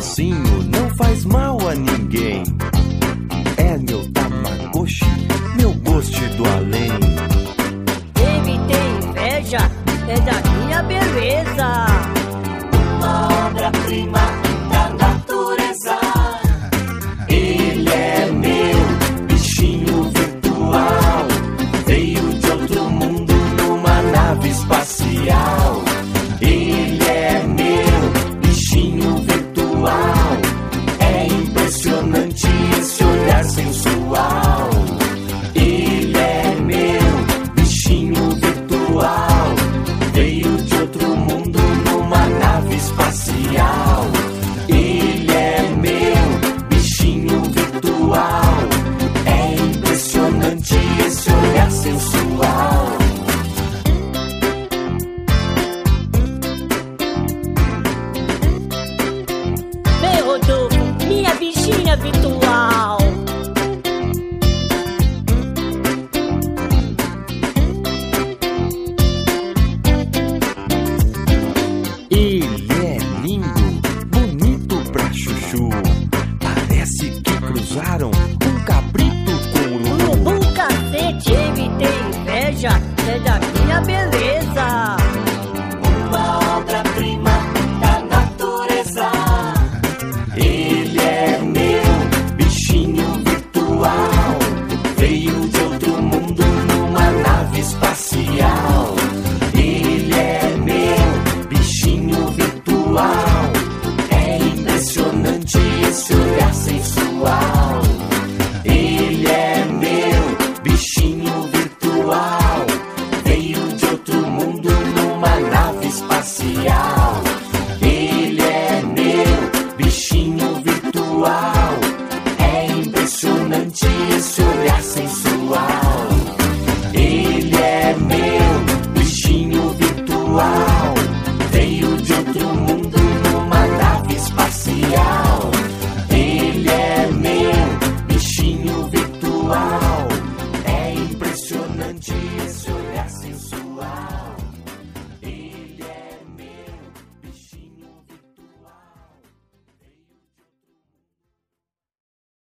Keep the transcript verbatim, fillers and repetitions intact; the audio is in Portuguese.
mansinho, não faz mal a ninguém. É meu Tamagotchi, meu gosto do além. Ele tem inveja, é da minha beleza. Uma obra-prima da natureza. Ele é meu bichinho virtual. Veio de outro mundo numa nave espacial. Ele é meu bichinho virtual. É impressionante esse olhar sensual. Ele é meu bichinho virtual. Veio de outro mundo numa nave espacial. Ele é meu bichinho virtual. É impressionante esse olhar sensual. Meu Rodolfo, minha bichinha virtual. Ele é lindo, bonito pra chuchu. Parece que cruzaram um cabrito com um urubu. Urubu cacete, ele tem inveja,